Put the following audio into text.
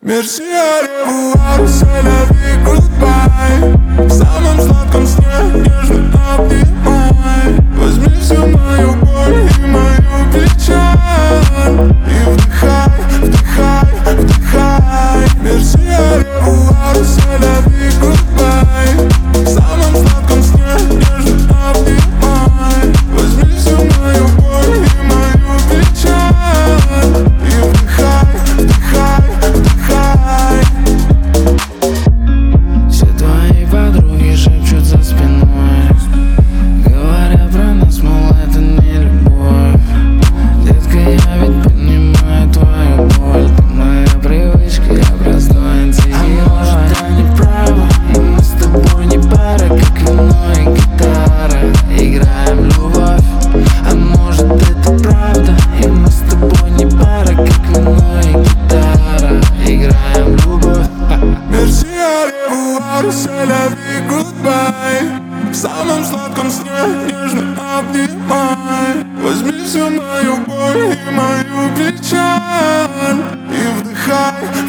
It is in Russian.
Merci, au revoir, c'est la vie, goodbye. В самом сладком сне нежно обнимай. Возьми всю мою боль и мою печаль и вдыхай, вдыхай, вдыхай. Merci, au revoir, c'est la vie, goodbye. В самом сладком сне нежно обнимай. Возьми всю мою боль и мою печаль и вдыхай, вдыхай, вдыхай. Все твои подруги шепчут за спиной, говоря про нас, мол, это не любовь. Детка, я ведь понимаю твою боль. Ты моя привычка, я простой антигерой. А может, они правы, и мы с тобой не пара, как вино и гитара. Играем любовь. А может, это правда, и мы с тобой не пара, как вино и гитара. Играем любовь. Merci, au revoir, c'est la vie, goodbye. В самом сладком сне нежно обнимай. Возьми всю мою боль и мою печаль и вдыхай,